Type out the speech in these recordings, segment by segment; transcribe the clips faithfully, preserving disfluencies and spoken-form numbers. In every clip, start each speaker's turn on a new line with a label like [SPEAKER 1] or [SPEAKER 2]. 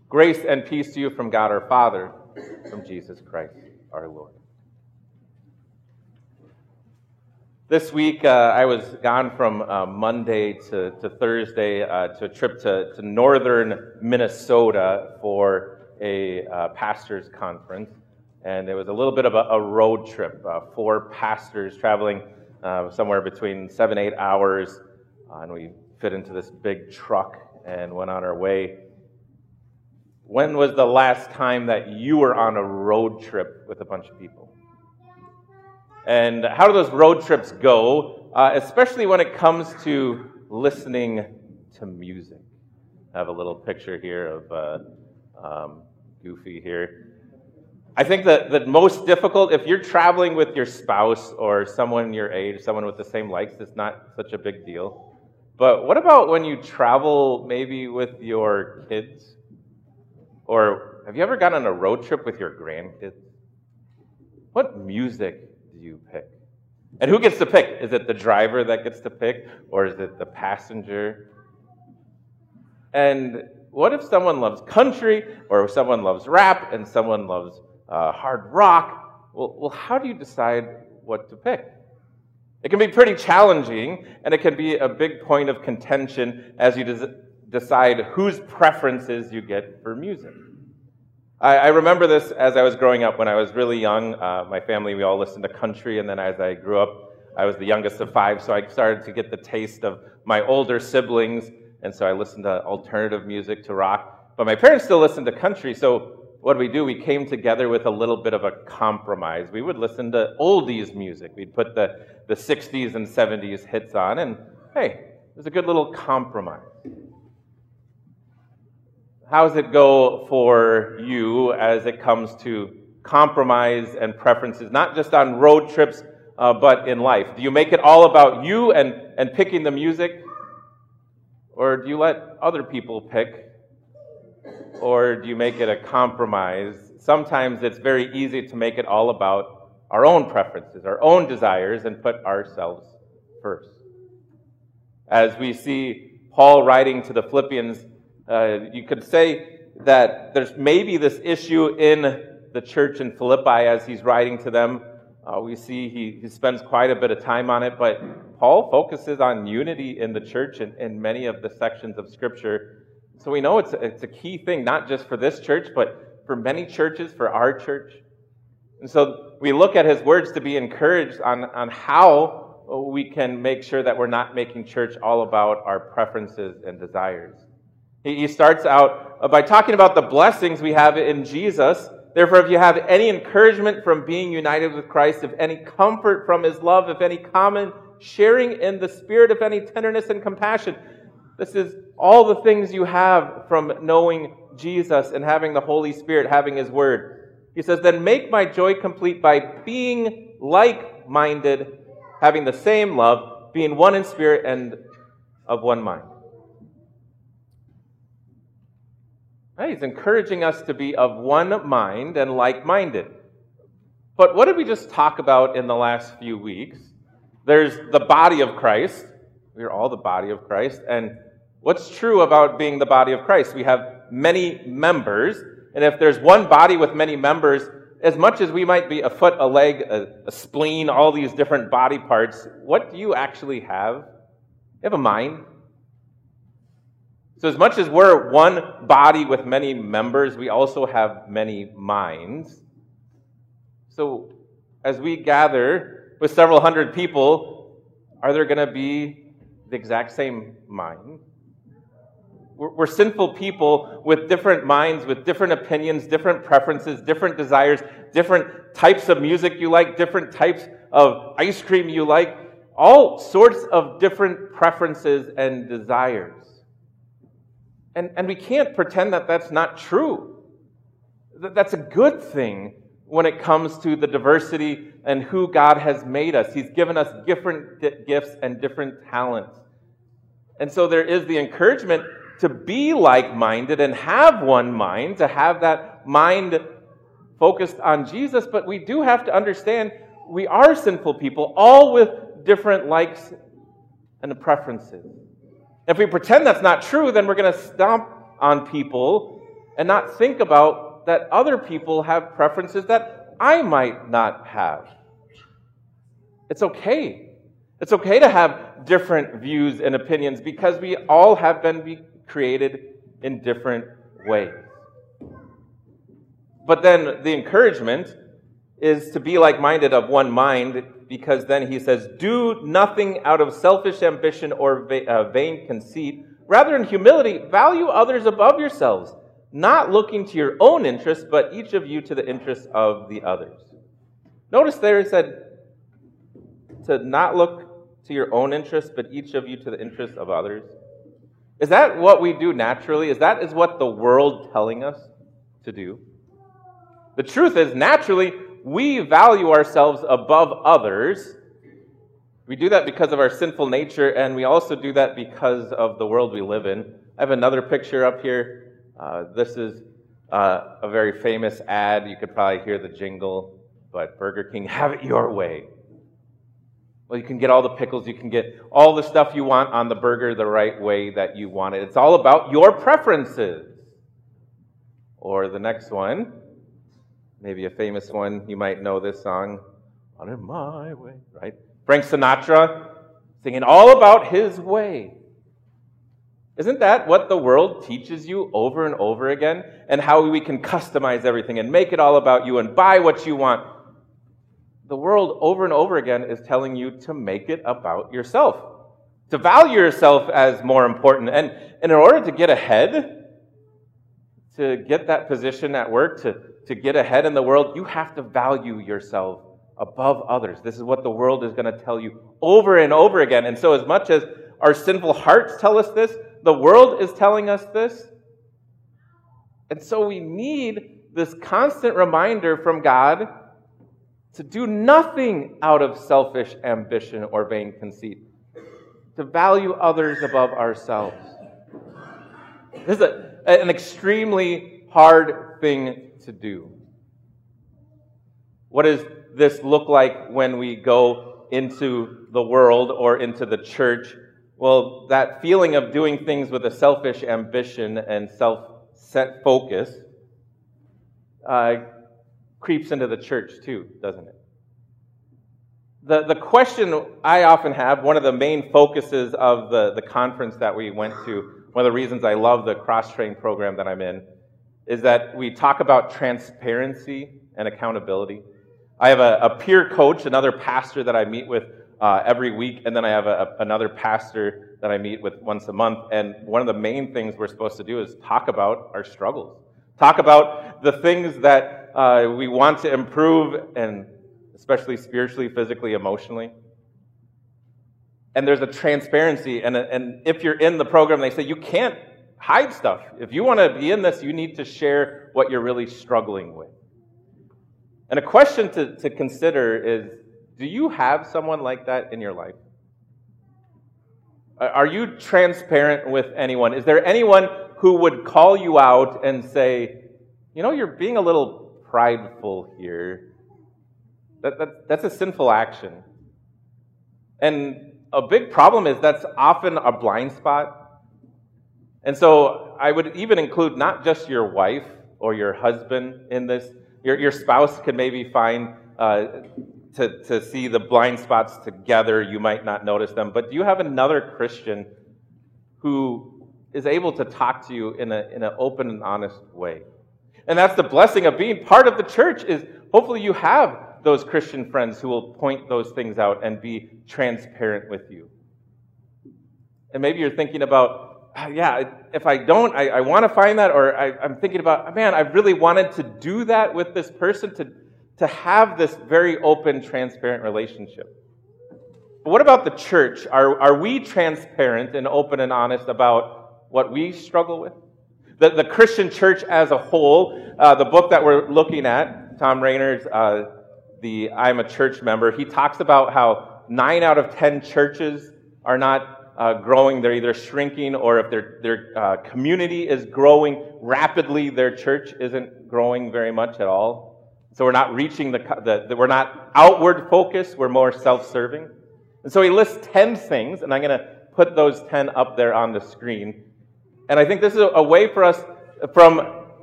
[SPEAKER 1] Grace and peace to you from God our Father, from Jesus Christ our Lord. This week, uh, I was gone from uh, Monday to, to Thursday uh, to a trip to, to northern Minnesota for a uh, pastor's conference. And it was a little bit of a, a road trip, uh, four pastors traveling uh, somewhere between seven, eight hours. Uh, and we fit into this big truck and went on our way. When was the last time that you were on a road trip with a bunch of people? And how do those road trips go, uh, especially when it comes to listening to music? I have a little picture here of uh, um, Goofy here. I think that the most difficult, if you're traveling with your spouse or someone your age, someone with the same likes, it's not such a big deal. But what about when you travel maybe with your kids? Or have you ever gone on a road trip with your grandkids? What music do you pick? And who gets to pick? Is it the driver that gets to pick, or is it the passenger? And what if someone loves country, or someone loves rap, and someone loves uh, hard rock? Well, well, how do you decide what to pick? It can be pretty challenging, and it can be a big point of contention as you des- decide whose preferences you get for music. I, I remember this as I was growing up. When I was really young, uh, my family, we all listened to country, and then as I grew up, I was the youngest of five, so I started to get the taste of my older siblings, and so I listened to alternative music, to rock. But my parents still listened to country, so what did we do? We came together with a little bit of a compromise. We would listen to oldies music. We'd put the, the sixties and seventies hits on, and hey, it was a good little compromise. How does it go for you as it comes to compromise and preferences, not just on road trips, uh, but in life? Do you make it all about you and, and picking the music? Or do you let other people pick? Or do you make it a compromise? Sometimes it's very easy to make it all about our own preferences, our own desires, and put ourselves first. As we see Paul writing to the Philippians, Uh, you could say that there's maybe this issue in the church in Philippi as he's writing to them. Uh, we see he, he spends quite a bit of time on it, but Paul focuses on unity in the church in, in many of the sections of Scripture. So we know it's a, it's a key thing, not just for this church, but for many churches, for our church. And so we look at his words to be encouraged on, on how we can make sure that we're not making church all about our preferences and desires. He starts out by talking about the blessings we have in Jesus. Therefore, if you have any encouragement from being united with Christ, if any comfort from his love, if any common sharing in the Spirit, if any tenderness and compassion, this is all the things you have from knowing Jesus and having the Holy Spirit, having his word. He says, then make my joy complete by being like-minded, having the same love, being one in spirit and of one mind. He's encouraging us to be of one mind and like-minded. But what did we just talk about in the last few weeks? There's the body of Christ. We are all the body of Christ. And what's true about being the body of Christ? We have many members. And if there's one body with many members, as much as we might be a foot, a leg, a, a spleen, all these different body parts, what do you actually have? You have a mind. So as much as we're one body with many members, we also have many minds. So as we gather with several hundred people, are there going to be the exact same mind? We're, we're sinful people with different minds, with different opinions, different preferences, different desires, different types of music you like, different types of ice cream you like, all sorts of different preferences and desires. And, and we can't pretend that that's not true. That's a good thing when it comes to the diversity and who God has made us. He's given us different gifts and different talents. And so there is the encouragement to be like-minded and have one mind, to have that mind focused on Jesus. But we do have to understand we are sinful people, all with different likes and preferences. If we pretend that's not true, then we're going to stomp on people and not think about that other people have preferences that I might not have. It's okay. It's okay to have different views and opinions because we all have been be created in different ways. But then the encouragement is to be like-minded of one mind, because then he says, do nothing out of selfish ambition or vain conceit. Rather, in humility, value others above yourselves, not looking to your own interests, but each of you to the interests of the others. Notice there it said to not look to your own interests, but each of you to the interests of others. Is that what we do naturally? Is that is what the world telling us to do? The truth is, naturally, we value ourselves above others. We do that because of our sinful nature, and we also do that because of the world we live in. I have another picture up here. Uh, this is uh, a very famous ad. You could probably hear the jingle, but Burger King, have it your way. Well, you can get all the pickles, you can get all the stuff you want on the burger the right way that you want it. It's all about your preferences. Or the next one, maybe a famous one, you might know this song, On in My Way, right? Frank Sinatra singing all about his way. Isn't that what the world teaches you over and over again? And how we can customize everything and make it all about you and buy what you want. The world over and over again is telling you to make it about yourself, to value yourself as more important. And, and in order to get ahead, to get that position at work, to, to get ahead in the world, you have to value yourself above others. This is what the world is going to tell you over and over again. And so as much as our sinful hearts tell us this, the world is telling us this. And so we need this constant reminder from God to do nothing out of selfish ambition or vain conceit, to value others above ourselves. This is a, an extremely hard thing to do. What does this look like when we go into the world or into the church? Well, that feeling of doing things with a selfish ambition and self-set focus uh, creeps into the church too, doesn't it? The, the question I often have, one of the main focuses of the, the conference that we went to, one of the reasons I love the cross-train program that I'm in, is that we talk about transparency and accountability. I have a, a peer coach, another pastor that I meet with uh, every week, and then I have a, a, another pastor that I meet with once a month, and one of the main things we're supposed to do is talk about our struggles. Talk about the things that uh, we want to improve, and especially spiritually, physically, emotionally. And there's a transparency, and, and if you're in the program, they say you can't hide stuff. If you want to be in this, you need to share what you're really struggling with. And a question to, to consider is, do you have someone like that in your life? Are you transparent with anyone? Is there anyone who would call you out and say, you know, you're being a little prideful here? That, that, that's a sinful action. And a big problem is that's often a blind spot. And so I would even include not just your wife or your husband in this. Your, your spouse could maybe find uh, to, to see the blind spots together. You might not notice them. But do you have another Christian who is able to talk to you in, a, in an open and honest way? And that's the blessing of being part of the church, is hopefully you have those Christian friends who will point those things out and be transparent with you. And maybe you're thinking about, yeah, if I don't, I, I want to find that, or I, I'm thinking about, man, I really wanted to do that with this person, to, to have this very open, transparent relationship. But what about the church? Are, are we transparent and open and honest about what we struggle with? The, the Christian church as a whole, uh, the book that we're looking at, Tom Rainer's uh, The I'm a Church Member, he talks about how nine out of ten churches are not uh, growing. They're either shrinking, or if their their uh, community is growing rapidly, their church isn't growing very much at all. So we're not reaching the, the, the we're not outward focused, we're more self-serving. And so he lists ten things, and I'm going to put those ten up there on the screen. And I think this is a, a way for us, from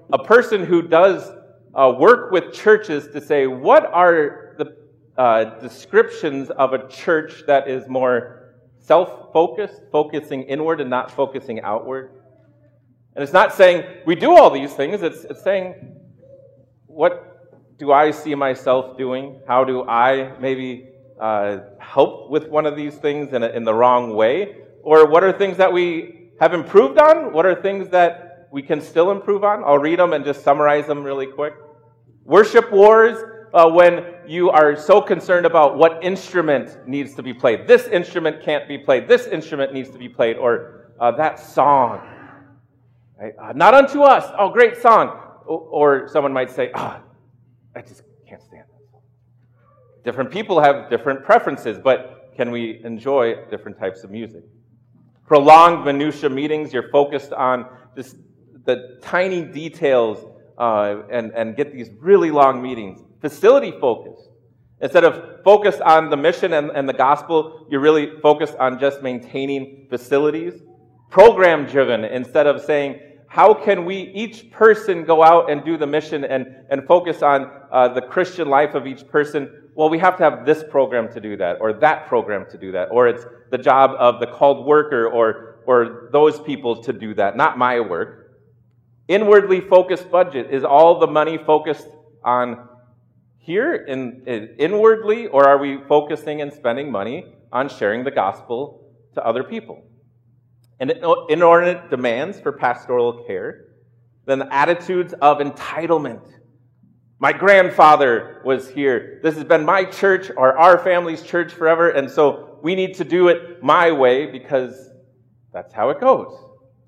[SPEAKER 1] a person who does uh, work with churches to say, what are the uh, descriptions of a church that is more self-focused, focusing inward and not focusing outward? And it's not saying we do all these things. It's, it's saying, what do I see myself doing? How do I maybe uh, help with one of these things in, a, in the wrong way? Or what are things that we have improved on? What are things that we can still improve on? I'll read them and just summarize them really quick. Worship wars, uh, when you are so concerned about what instrument needs to be played. This instrument can't be played. This instrument needs to be played. Or uh, that song. Right? Uh, not unto us. Oh, great song. Or, or someone might say, ah, oh, I just can't stand it. Different people have different preferences, but can we enjoy different types of music? Prolonged minutia meetings, you're focused on this, the tiny details uh, and, and get these really long meetings. Facility focused. Instead of focused on the mission and, and the gospel, you're really focused on just maintaining facilities. Program driven, instead of saying, how can we, each person, go out and do the mission and, and focus on uh, the Christian life of each person? Well, we have to have this program to do that, or that program to do that, or it's the job of the called worker or, or those people to do that, not my work. Inwardly focused budget. Is all the money focused on here in, in inwardly, or are we focusing and spending money on sharing the gospel to other people? And inordinate demands for pastoral care. Then the attitudes of entitlement. My grandfather was here. This has been my church or our family's church forever, and so we need to do it my way because that's how it goes.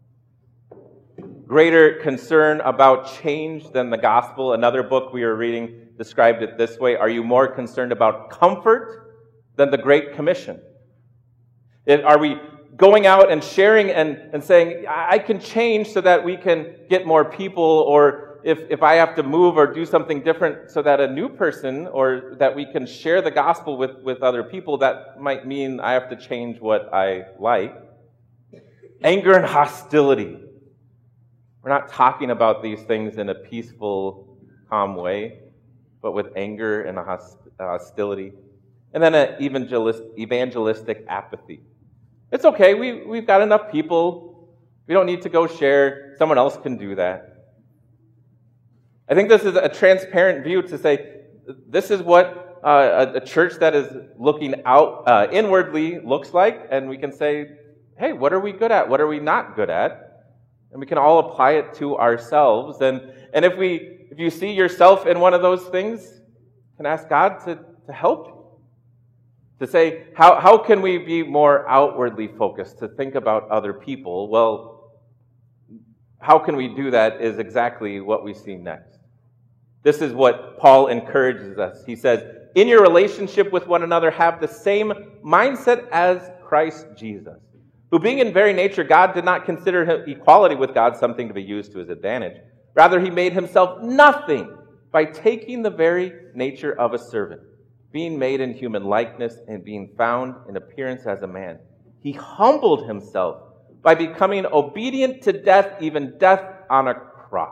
[SPEAKER 1] Greater concern about change than the gospel. Another book we were reading described it this way. Are you more concerned about comfort than the Great Commission? It, are we going out and sharing and, and saying, I can change so that we can get more people, or if, if I have to move or do something different so that a new person, or that we can share the gospel with, with other people, that might mean I have to change what I like. Anger and hostility. We're not talking about these things in a peaceful, calm way, but with anger and a host, hostility. And then an evangelist, evangelistic apathy. It's okay, we, we've got enough people. We don't need to go share. Someone else can do that. I think this is a transparent view to say, this is what uh, a, a church that is looking out uh, inwardly looks like, and we can say, hey, what are we good at? What are we not good at? And we can all apply it to ourselves. And, and if we if you see yourself in one of those things, you can ask God to, to help you. To say, how, how can we be more outwardly focused, to think about other people? Well, how can we do that is exactly what we see next. This is what Paul encourages us. He says, in your relationship with one another, have the same mindset as Christ Jesus, who being in very nature God, did not consider equality with God something to be used to his advantage. Rather, he made himself nothing by taking the very nature of a servant, being made in human likeness and being found in appearance as a man. He humbled himself by becoming obedient to death, even death on a cross.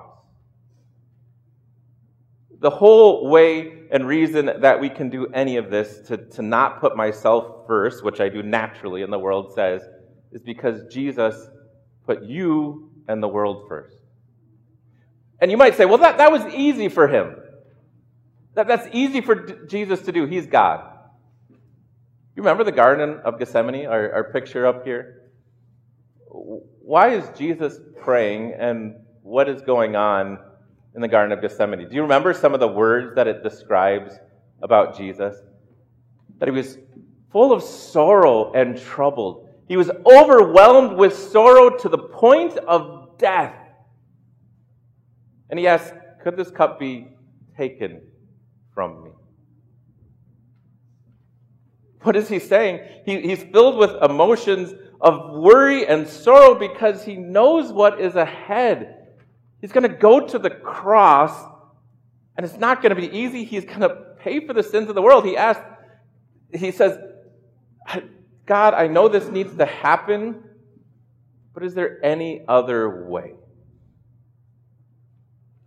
[SPEAKER 1] The whole way and reason that we can do any of this, to, to not put myself first, which I do naturally and the world says, is because Jesus put you and the world first. And you might say, well, that, that was easy for him. That, that's easy for D- Jesus to do. He's God. You remember the Garden of Gethsemane, our, our picture up here? Why is Jesus praying, and what is going on in the Garden of Gethsemane? Do you remember some of the words that it describes about Jesus? That he was full of sorrow and troubled. He was overwhelmed with sorrow to the point of death. And he asked, could this cup be taken from me? What is he saying? He, he's filled with emotions of worry and sorrow because he knows what is ahead. He's going to go to the cross, and it's not going to be easy. He's going to pay for the sins of the world. He asked, he says, God, I know this needs to happen, but is there any other way?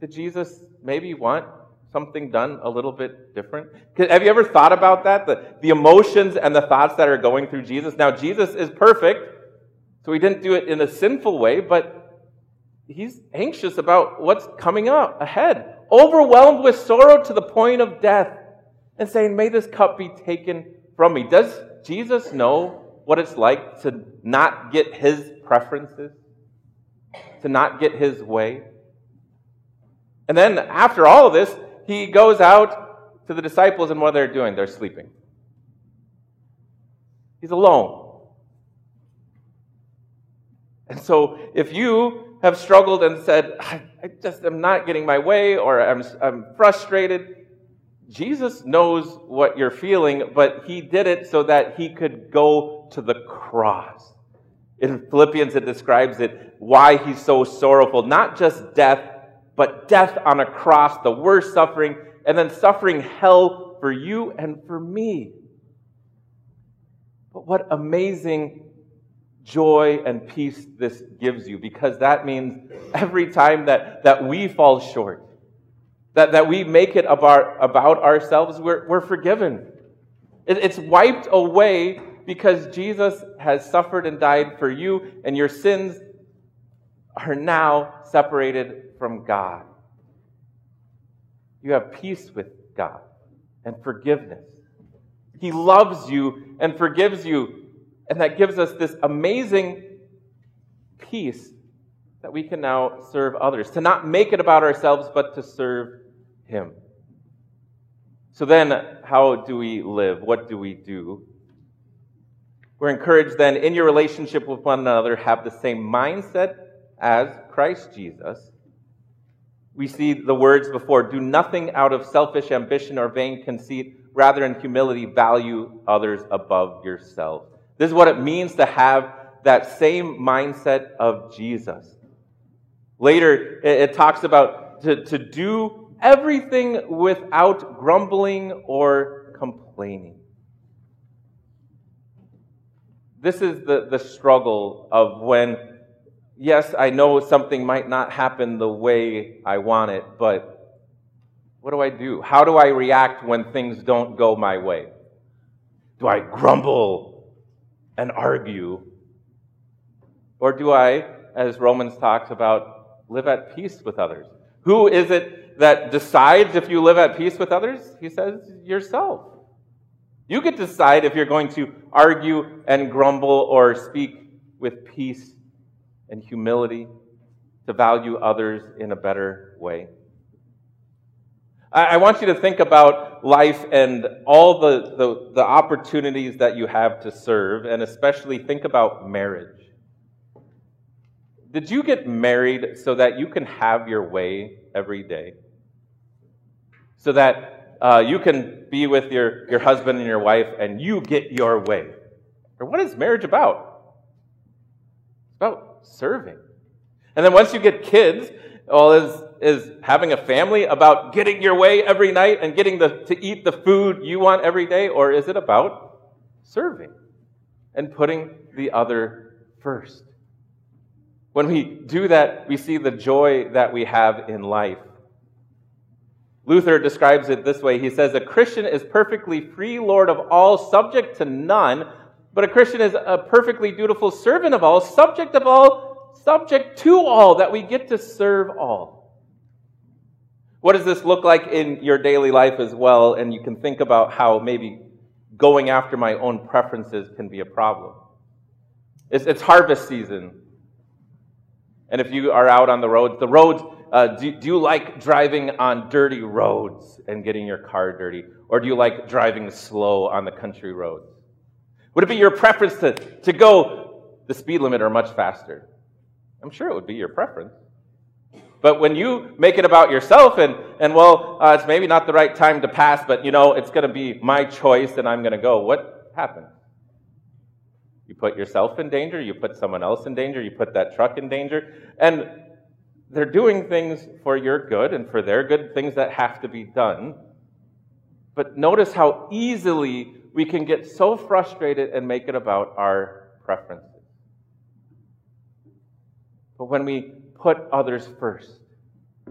[SPEAKER 1] Did Jesus maybe want something done a little bit different? Have you ever thought about that? The, the emotions and the thoughts that are going through Jesus. Now, Jesus is perfect, so he didn't do it in a sinful way, but he's anxious about what's coming up ahead, overwhelmed with sorrow to the point of death, and saying, may this cup be taken from me. Does Jesus know what it's like to not get his preferences, to not get his way? And then after all of this, he goes out to the disciples, and what are they doing? They're sleeping. He's alone. And so if you have struggled and said, I, I just am not getting my way, or I'm, I'm frustrated, Jesus knows what you're feeling, but he did it so that he could go to the cross. In Philippians, it describes it, why he's so sorrowful. Not just death, but death on a cross, the worst suffering, and then suffering hell for you and for me. But what amazing joy and peace this gives you, because that means every time that, that we fall short, that, that we make it about, about ourselves, we're, we're forgiven. It, it's wiped away because Jesus has suffered and died for you, and your sins are now separated from God. You have peace with God and forgiveness. He loves you and forgives you, and that gives us this amazing peace that we can now serve others, to not make it about ourselves, but to serve him. So then, how do we live? What do we do? We're encouraged then, in your relationship with one another, have the same mindset as Christ Jesus. We see the words before, do nothing out of selfish ambition or vain conceit, rather in humility value others above yourself. This is what it means to have that same mindset of Jesus. Later, it talks about to, to do everything without grumbling or complaining. This is the, the struggle of when, yes, I know something might not happen the way I want it, but what do I do? How do I react when things don't go my way? Do I grumble and argue? Or do I, as Romans talks about, live at peace with others? Who is it that decides if you live at peace with others? He says, yourself. You get to decide if you're going to argue and grumble or speak with peace and humility to value others in a better way. I want you to think about life and all the, the, the opportunities that you have to serve, and especially think about marriage. Did you get married so that you can have your way every day? So that uh, you can be with your, your husband and your wife and you get your way? Or what is marriage about? It's about serving. And then once you get kids, well, is, is having a family about getting your way every night and getting the, to eat the food you want every day? Or is it about serving and putting the other first? When we do that, we see the joy that we have in life. Luther describes it this way. He says, a Christian is perfectly free lord of all, subject to none, but a Christian is a perfectly dutiful servant of all, subject of all, subject to all, that we get to serve all. What does this look like in your daily life as well? And you can think about how maybe going after my own preferences can be a problem. It's, it's harvest season. And if you are out on the roads, the roads, uh, do, do you like driving on dirty roads and getting your car dirty? Or do you like driving slow on the country roads? Would it be your preference to, to go the speed limit or much faster? I'm sure it would be your preference. But when you make it about yourself and, and well, uh, it's maybe not the right time to pass, but, you know, it's going to be my choice and I'm going to go, what happens? You put yourself in danger, you put someone else in danger, you put that truck in danger, and they're doing things for your good and for their good, things that have to be done. But notice how easily we can get so frustrated and make it about our preferences. But when we put others first, when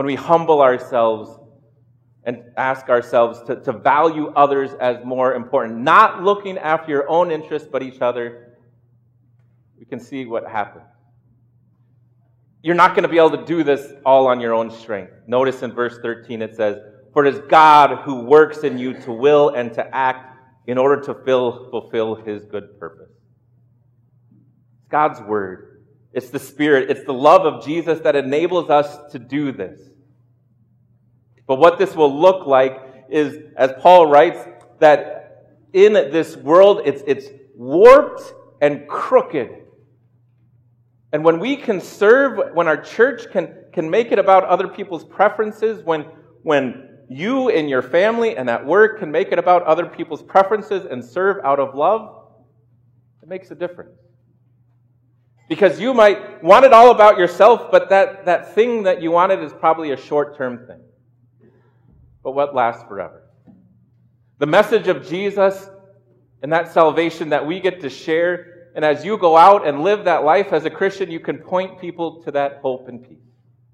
[SPEAKER 1] when we humble ourselves and ask ourselves to, to value others as more important, not looking after your own interests but each other, we can see what happens. You're not going to be able to do this all on your own strength. Notice in verse thirteen it says, "For it is God who works in you to will and to act in order to fill, fulfill His good purpose." It's God's Word. It's the Spirit. It's the love of Jesus that enables us to do this. But what this will look like is, as Paul writes, that in this world it's, it's warped and crooked. And when we can serve, when our church can, can make it about other people's preferences, when, when you and your family and at work can make it about other people's preferences and serve out of love, it makes a difference. Because you might want it all about yourself, but that, that thing that you wanted is probably a short-term thing. But what lasts forever? The message of Jesus and that salvation that we get to share, and as you go out and live that life as a Christian, you can point people to that hope and peace.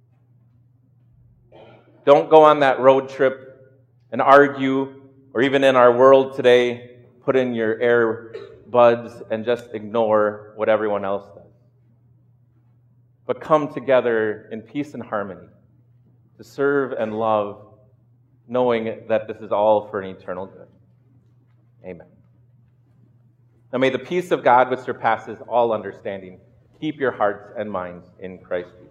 [SPEAKER 1] Don't go on that road trip and argue, or even in our world today, put in your earbuds and just ignore what everyone else does. But come together in peace and harmony to serve and love, knowing that this is all for an eternal good. Amen. Now may the peace of God, which surpasses all understanding, keep your hearts and minds in Christ Jesus.